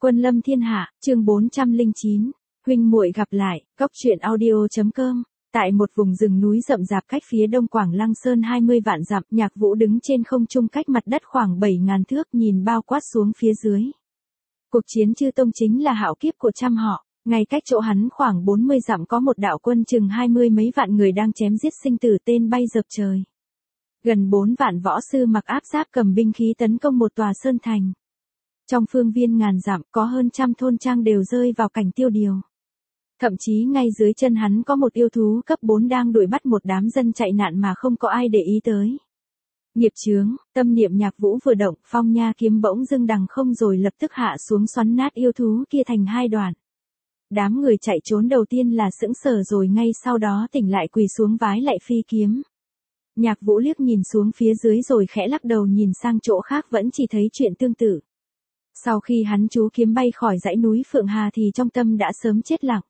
Quân lâm thiên hạ, chương 409, huynh muội gặp lại, Cốc truyện audio.com. Tại một vùng rừng núi rậm rạp cách phía đông Quảng Lăng Sơn 20 vạn dặm, Nhạc Vũ đứng trên không trung cách mặt đất khoảng 7.000 thước nhìn bao quát xuống phía dưới. Cuộc chiến Chư Tông chính là hạo kiếp của trăm họ, ngay cách chỗ hắn khoảng 40 dặm có một đạo quân chừng 20 mấy vạn người đang chém giết sinh tử tên bay dập trời. Gần 4 vạn võ sư mặc áp giáp cầm binh khí tấn công một tòa sơn thành. Trong phương viên ngàn dặm có hơn trăm thôn trang đều rơi vào cảnh tiêu điều. Thậm chí ngay dưới chân hắn có một yêu thú cấp 4 đang đuổi bắt một đám dân chạy nạn mà không có ai để ý tới. Nghiệp chướng, tâm niệm Nhạc Vũ vừa động, phong nha kiếm bỗng dưng đằng không rồi lập tức hạ xuống xoắn nát yêu thú kia thành hai đoạn. Đám người chạy trốn đầu tiên là sững sờ rồi ngay sau đó tỉnh lại quỳ xuống vái lạy phi kiếm. Nhạc Vũ liếc nhìn xuống phía dưới rồi khẽ lắc đầu nhìn sang chỗ khác vẫn chỉ thấy chuyện tương tự. Sau khi hắn chú kiếm bay khỏi dãy núi Phượng Hà thì trong tâm đã sớm chết lặng.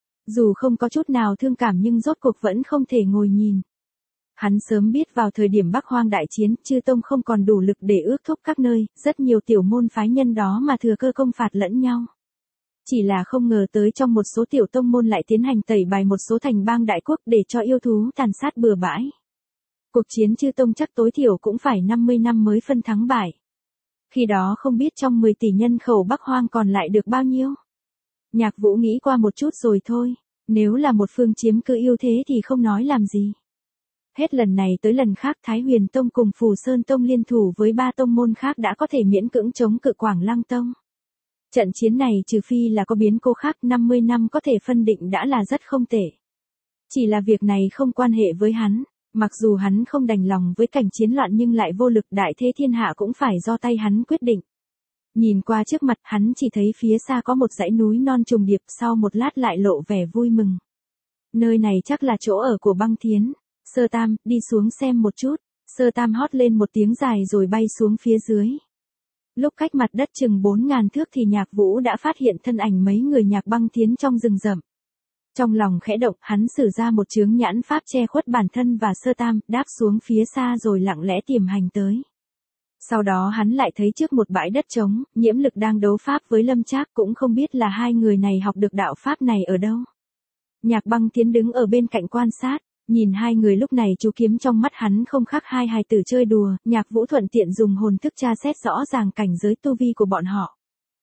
Dù không có chút nào thương cảm nhưng rốt cuộc vẫn không thể ngồi nhìn. Hắn sớm biết vào thời điểm Bắc Hoang đại chiến, Chư Tông không còn đủ lực để ước thúc các nơi, rất nhiều tiểu môn phái nhân đó mà thừa cơ công phạt lẫn nhau. Chỉ là không ngờ tới trong một số tiểu tông môn lại tiến hành tẩy bài một số thành bang đại quốc để cho yêu thú tàn sát bừa bãi. Cuộc chiến Chư Tông chắc tối thiểu cũng phải 50 năm mới phân thắng bại. Khi đó không biết trong 10 tỷ nhân khẩu Bắc Hoang còn lại được bao nhiêu. Nhạc Vũ nghĩ qua một chút rồi thôi, nếu là một phương chiếm cứ ưu thế thì không nói làm gì. Hết lần này tới lần khác Thái Huyền Tông cùng Phù Sơn Tông liên thủ với 3 tông môn khác đã có thể miễn cưỡng chống cự Quảng Lăng Tông. Trận chiến này trừ phi là có biến cố khác 50 năm có thể phân định đã là rất không tệ. Chỉ là việc này không quan hệ với hắn. Mặc dù hắn không đành lòng với cảnh chiến loạn nhưng lại vô lực đại thế thiên hạ cũng phải do tay hắn quyết định. Nhìn qua trước mặt hắn chỉ thấy phía xa có một dãy núi non trùng điệp sau một lát lại lộ vẻ vui mừng. Nơi này chắc là chỗ ở của Băng Thiến. Sơ Tam, đi xuống xem một chút. Sơ Tam hót lên một tiếng dài rồi bay xuống phía dưới. Lúc cách mặt đất chừng 4.000 thước thì Nhạc Vũ đã phát hiện thân ảnh mấy người Nhạc Băng Thiến trong rừng rậm. Trong lòng khẽ động, hắn sử ra một chướng nhãn pháp che khuất bản thân và Sơ Tam, đáp xuống phía xa rồi lặng lẽ tiềm hành tới. Sau đó hắn lại thấy trước một bãi đất trống, Nhiễm Lực đang đấu pháp với Lâm Trác, cũng không biết là hai người này học được đạo pháp này ở đâu. Nhạc Băng Thiến đứng ở bên cạnh quan sát, nhìn hai người lúc này chú kiếm trong mắt hắn không khác hai hài tử chơi đùa, Nhạc Vũ thuận tiện dùng hồn thức tra xét rõ ràng cảnh giới tu vi của bọn họ.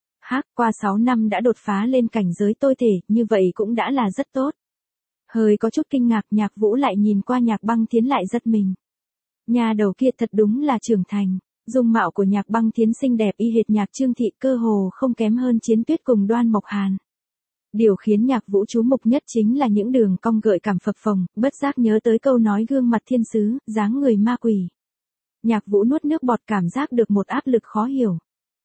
Qua 6 năm đã đột phá lên cảnh giới tôi thể, như vậy cũng đã là rất tốt. Hơi có chút kinh ngạc Nhạc Vũ lại nhìn qua Nhạc Băng Thiến lại giật mình. Nhà đầu kia thật đúng là trưởng thành, dung mạo của Nhạc Băng Thiến xinh đẹp y hệt Nhạc Trương Thị cơ hồ không kém hơn Chiến Tuyết cùng Đoan Mộc Hàn. Điều khiến Nhạc Vũ chú mục nhất chính là những đường cong gợi cảm phập phồng, bất giác nhớ tới câu nói gương mặt thiên sứ, dáng người ma quỷ. Nhạc Vũ nuốt nước bọt cảm giác được một áp lực khó hiểu.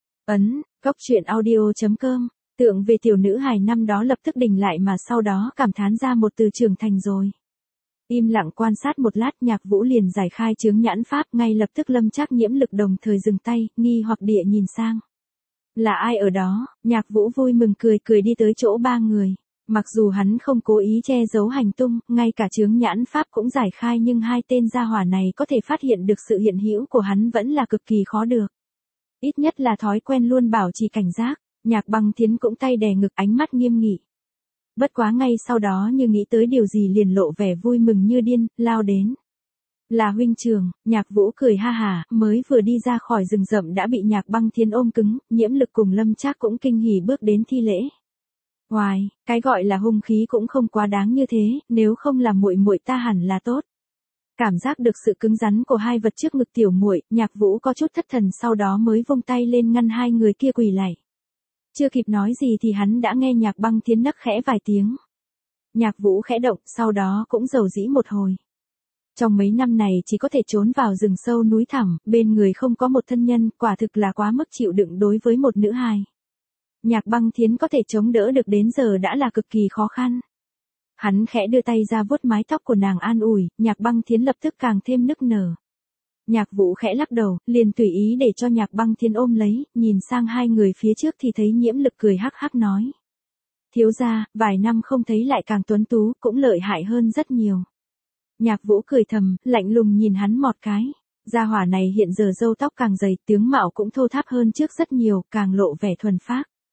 Cốc truyện audio.com, tượng về tiểu nữ hài năm đó lập tức đình lại mà sau đó cảm thán ra một từ trưởng thành rồi. Im lặng quan sát một lát Nhạc Vũ liền giải khai chướng nhãn pháp ngay lập tức Lâm Trác Nhiễm Lực đồng thời dừng tay, nghi hoặc địa nhìn sang. Là ai ở đó? Nhạc Vũ vui mừng cười đi tới chỗ ba người. Mặc dù hắn không cố ý che giấu hành tung, ngay cả chướng nhãn pháp cũng giải khai nhưng hai tên gia hỏa này có thể phát hiện được sự hiện hữu của hắn vẫn là cực kỳ khó được. Ít nhất là thói quen luôn bảo trì cảnh giác, Nhạc Băng Thiến cũng tay đè ngực ánh mắt nghiêm nghị. Bất quá ngay sau đó như nghĩ tới điều gì liền lộ vẻ vui mừng như điên, lao đến. Là huynh trưởng, Nhạc Vũ cười ha hả, mới vừa đi ra khỏi rừng rậm đã bị Nhạc Băng Thiến ôm cứng, Nhiễm Lực cùng Lâm Trác cũng kinh hỉ bước đến thi lễ. Hoài, cái gọi là hung khí cũng không quá đáng như thế, nếu không là muội muội ta hẳn là tốt. Cảm giác được sự cứng rắn của hai vật trước ngực tiểu muội, Nhạc Vũ có chút thất thần sau đó mới vung tay lên ngăn hai người kia quỳ lạy. Chưa kịp nói gì thì hắn đã nghe Nhạc Băng Thiến nấc khẽ vài tiếng. Nhạc Vũ khẽ động, sau đó cũng rầu rĩ một hồi. Trong mấy năm này chỉ có thể trốn vào rừng sâu núi thẳm, bên người không có một thân nhân, quả thực là quá mức chịu đựng đối với một nữ hài. Nhạc Băng Thiến có thể chống đỡ được đến giờ đã là cực kỳ khó khăn. Hắn khẽ đưa tay ra vuốt mái tóc của nàng an ủi, Nhạc Băng Thiến lập tức càng thêm nức nở. Nhạc Vũ khẽ lắc đầu, liền tùy ý để cho Nhạc Băng Thiến ôm lấy, nhìn sang hai người phía trước thì thấy Nhiễm Lực cười hắc hắc nói. Thiếu gia, vài năm không thấy lại càng tuấn tú, cũng lợi hại hơn rất nhiều. Nhạc Vũ cười thầm, lạnh lùng nhìn hắn một cái. Gia hỏa này hiện giờ râu tóc càng dày, tướng mạo cũng thô tháp hơn trước rất nhiều, càng lộ vẻ thuần phác.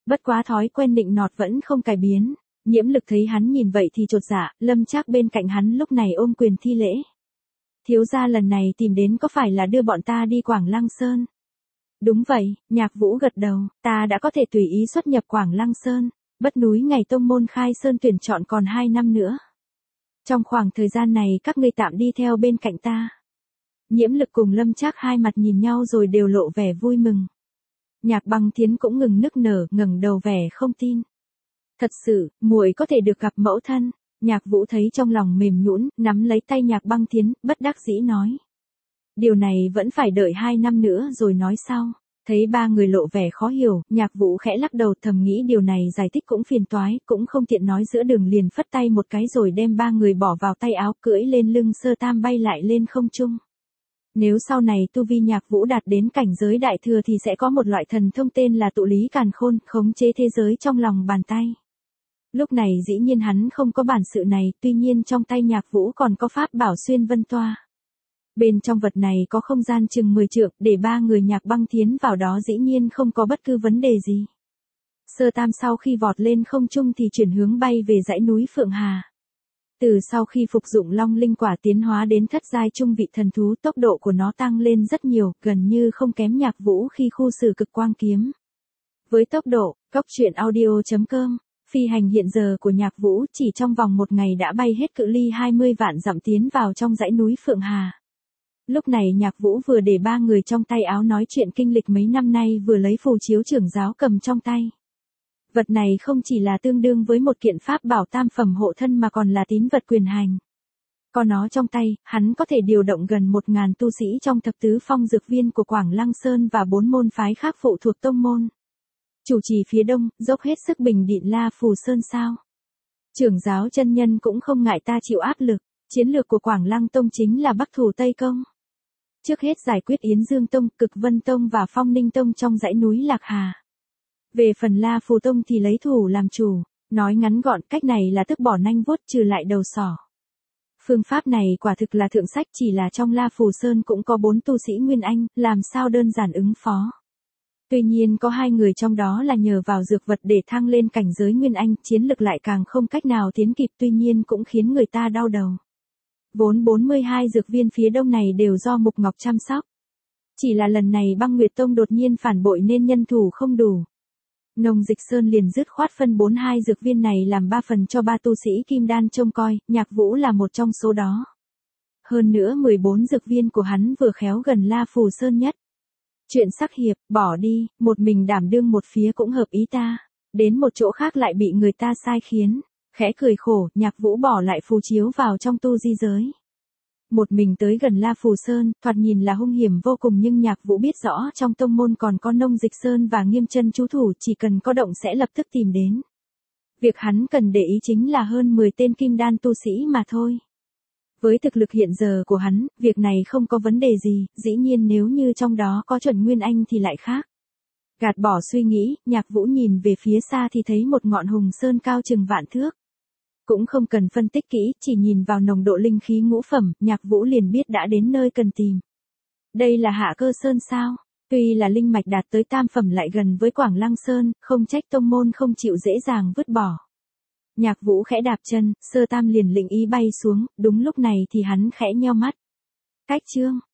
Bất quá thói quen nịnh nọt vẫn không cải biến. Nhiễm Lực thấy hắn nhìn vậy thì chột dạ, Lâm Trác bên cạnh hắn lúc này ôm quyền thi lễ. Thiếu gia lần này tìm đến có phải là đưa bọn ta đi Quảng Lăng Sơn? Đúng vậy, Nhạc Vũ gật đầu, ta đã có thể tùy ý xuất nhập Quảng Lăng Sơn, bất núi ngày tông môn khai sơn tuyển chọn còn 2 năm nữa. Trong khoảng thời gian này các ngươi tạm đi theo bên cạnh ta. Nhiễm Lực cùng Lâm Trác hai mặt nhìn nhau rồi đều lộ vẻ vui mừng. Nhạc Băng Thiến cũng ngừng nức nở, ngẩng đầu vẻ không tin. Thật sự, muội có thể được gặp mẫu thân. Nhạc Vũ thấy trong lòng mềm nhũn, nắm lấy tay Nhạc Băng Thiến, bất đắc dĩ nói. Điều này vẫn phải đợi 2 năm nữa rồi nói sau. Thấy ba người lộ vẻ khó hiểu, Nhạc Vũ khẽ lắc đầu thầm nghĩ điều này giải thích cũng phiền toái, cũng không tiện nói giữa đường liền phất tay một cái rồi đem ba người bỏ vào tay áo cưỡi lên lưng Sơ Tam bay lại lên không trung. Nếu sau này tu vi Nhạc Vũ đạt đến cảnh giới đại thừa thì sẽ có một loại thần thông tên là tụ lý càn khôn, khống chế thế giới trong lòng bàn tay. Lúc này dĩ nhiên hắn không có bản sự này, tuy nhiên trong tay Nhạc Vũ còn có pháp bảo xuyên vân toa. Bên trong vật này có không gian chừng 10 trượng, để ba người Nhạc Băng Thiến vào đó dĩ nhiên không có bất cứ vấn đề gì. Sơ Tam sau khi vọt lên không trung thì chuyển hướng bay về dãy núi Phượng Hà. Từ sau khi phục dụng Long Linh Quả tiến hóa đến thất giai trung vị thần thú, tốc độ của nó tăng lên rất nhiều, gần như không kém Nhạc Vũ khi khu xử cực quang kiếm. Với tốc độ, coctruyện.audio.com, phi hành hiện giờ của Nhạc Vũ chỉ trong vòng 1 ngày đã bay hết cự ly 20 vạn dặm tiến vào trong dãy núi Phượng Hà. Lúc này Nhạc Vũ vừa để ba người trong tay áo nói chuyện kinh lịch mấy năm nay, vừa lấy phù chiếu trưởng giáo cầm trong tay. Vật này không chỉ là tương đương với một kiện pháp bảo tam phẩm hộ thân mà còn là tín vật quyền hành. Có nó trong tay, hắn có thể điều động gần 1000 tu sĩ trong thập tứ phong dược viên của Quảng Lăng Sơn và 4 môn phái khác phụ thuộc tông môn. Chủ trì phía đông, dốc hết sức bình định La Phù Sơn sao? Trưởng giáo chân nhân cũng không ngại ta chịu áp lực, chiến lược của Quảng Lăng Tông chính là bắc thủ Tây Công. Trước hết giải quyết Yến Dương Tông, Cực Vân Tông và Phong Ninh Tông trong dãy núi Lạc Hà. Về phần La Phù Tông thì lấy thủ làm chủ, nói ngắn gọn cách này là tức bỏ nanh vuốt trừ lại đầu sỏ. Phương pháp này quả thực là thượng sách, chỉ là trong La Phù Sơn cũng có 4 tu sĩ Nguyên Anh, làm sao đơn giản ứng phó. Tuy nhiên có 2 người trong đó là nhờ vào dược vật để thăng lên cảnh giới Nguyên Anh, chiến lực lại càng không cách nào tiến kịp, tuy nhiên cũng khiến người ta đau đầu. Vốn 42 dược viên phía đông này đều do Mục Ngọc chăm sóc. Chỉ là lần này Băng Nguyệt Tông đột nhiên phản bội nên nhân thủ không đủ. Nông Dịch Sơn liền dứt khoát phân 42 dược viên này làm 3 phần cho 3 tu sĩ Kim Đan trông coi, Nhạc Vũ là một trong số đó. Hơn nữa 14 dược viên của hắn vừa khéo gần La Phù Sơn nhất. Chuyện sắc hiệp, bỏ đi, một mình đảm đương một phía cũng hợp ý ta. Đến một chỗ khác lại bị người ta sai khiến. Khẽ cười khổ, Nhạc Vũ bỏ lại phù chiếu vào trong tu di giới. Một mình tới gần La Phù Sơn, thoạt nhìn là hung hiểm vô cùng nhưng Nhạc Vũ biết rõ trong tông môn còn có Nông Dịch Sơn và Nghiêm Chân trú thủ, chỉ cần có động sẽ lập tức tìm đến. Việc hắn cần để ý chính là hơn 10 tên kim đan tu sĩ mà thôi. Với thực lực hiện giờ của hắn, việc này không có vấn đề gì, dĩ nhiên nếu như trong đó có chuẩn Nguyên Anh thì lại khác. Gạt bỏ suy nghĩ, Nhạc Vũ nhìn về phía xa thì thấy một ngọn hùng sơn cao chừng vạn thước. Cũng không cần phân tích kỹ, chỉ nhìn vào nồng độ linh khí ngũ phẩm, Nhạc Vũ liền biết đã đến nơi cần tìm. Đây là Hạ Cơ Sơn sao? Tuy là linh mạch đạt tới tam phẩm lại gần với Quảng Lăng Sơn, không trách tông môn không chịu dễ dàng vứt bỏ. Nhạc Vũ khẽ đạp chân, Sơ Tam liền lĩnh ý bay xuống, đúng lúc này thì hắn khẽ nheo mắt. Cách chương